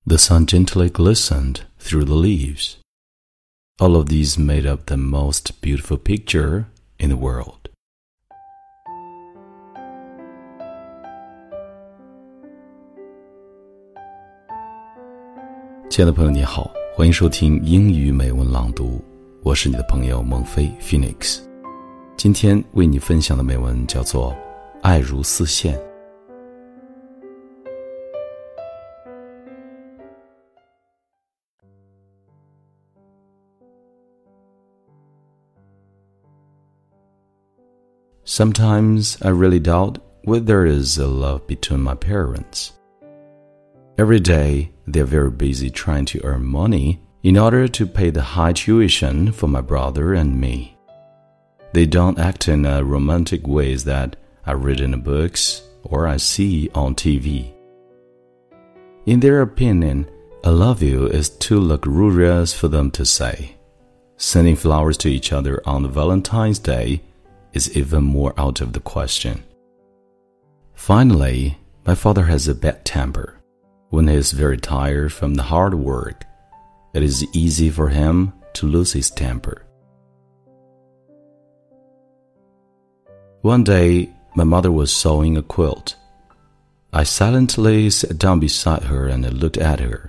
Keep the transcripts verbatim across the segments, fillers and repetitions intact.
The sun gently glistened through the leaves. All of these made up the most beautiful picture in the world. 亲爱的朋友你好，欢迎收听英语美文朗读，我是你的朋友孟非 Phoenix。 今天为你分享的美文叫做爱如丝线。Sometimes I really doubt whether there is a love between my parents. Every day, they're very busy trying to earn money in order to pay the high tuition for my brother and me. They don't act in a romantic ways that I read in the books or I see on T V. In their opinion, I love you is too luxurious for them to say. Sending flowers to each other on Valentine's Day is even more out of the question. Finally, my father has a bad temper. When he is very tired from the hard work, it is easy for him to lose his temper. One day, my mother was sewing a quilt. I silently sat down beside her and looked at her.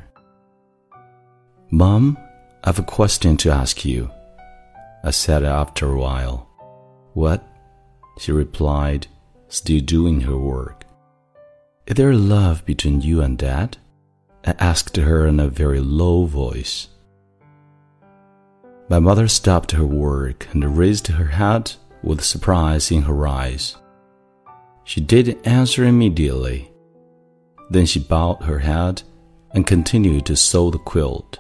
"Mom, I have a question to ask you," I said after a while. "What?" she replied, still doing her work. "Is there love between you and Dad?" I asked her in a very low voice. My mother stopped her work and raised her head with surprise in her eyes. She didn't answer immediately. Then she bowed her head and continued to sew the quilt.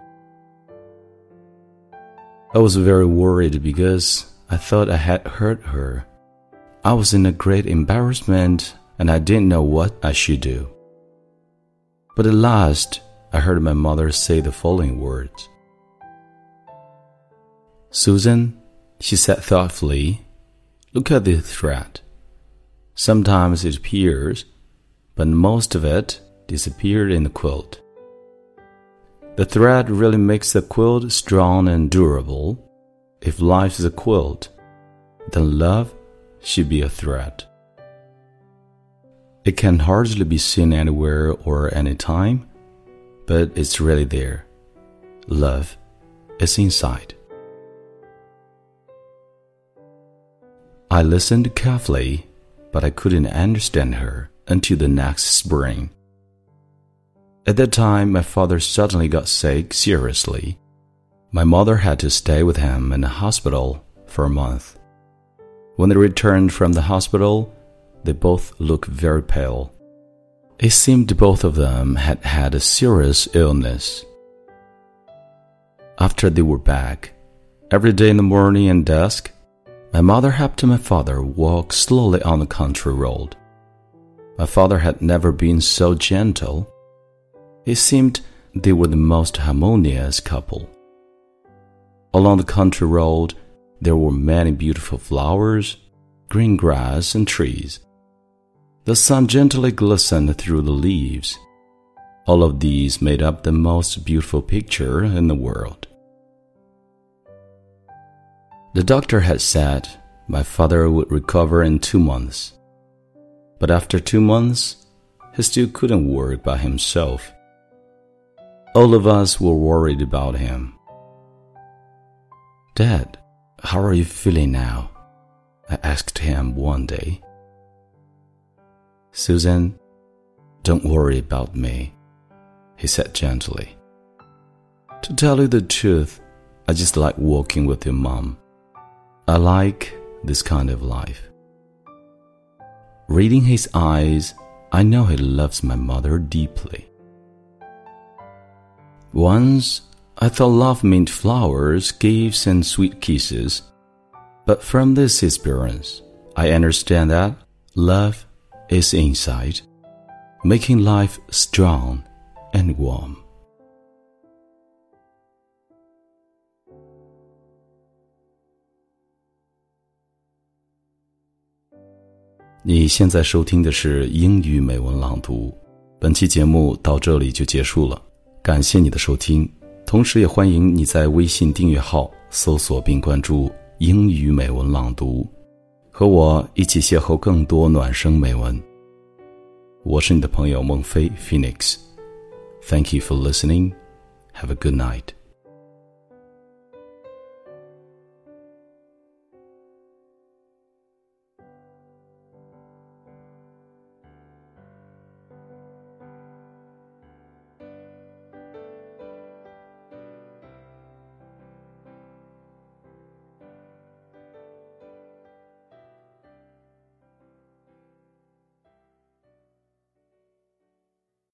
I was very worried because I thought I had hurt her. I was in a great embarrassment and I didn't know what I should do. But at last, I heard my mother say the following words. "Susan," she said thoughtfully, "look at the thread. Sometimes it appears, but most of it disappeared in the quilt. The thread really makes the quilt strong and durable. If life is a quilt, then love should be a thread. It can hardly be seen anywhere or anytime, but it's really there. Love is inside." I listened carefully, but I couldn't understand her until the next spring. At that time, my father suddenly got sick seriously. My mother had to stay with him in the hospital for a month. When they returned from the hospital, they both looked very pale. It seemed both of them had had a serious illness. After they were back, every day in the morning and dusk, my mother helped my father walk slowly on the country road. My father had never been so gentle. It seemed they were the most harmonious couple. Along the country road, there were many beautiful flowers, green grass, and trees. The sun gently glistened through the leaves. All of these made up the most beautiful picture in the world. The doctor had said my father would recover in two months. But after two months, he still couldn't work by himself. All of us were worried about him. "Dad, how are you feeling now?" I asked him one day. "Susan, don't worry about me," he said gently. "To tell you the truth, I just like walking with your mom. I like this kind of life." Reading his eyes, I know he loves my mother deeply. Once, I thought love meant flowers, gifts, and sweet kisses. But from this experience, I understand that love is inside, making life strong and warm. 你现在收听的是英语美文朗读，本期节目到这里就结束了。 感谢你的收听，同时也欢迎你在微信订阅号搜索并关注英语美文朗读，和我一起邂逅更多暖声美文。我是你的朋友孟非 Phoenix。Thank you for listening. Have a good night.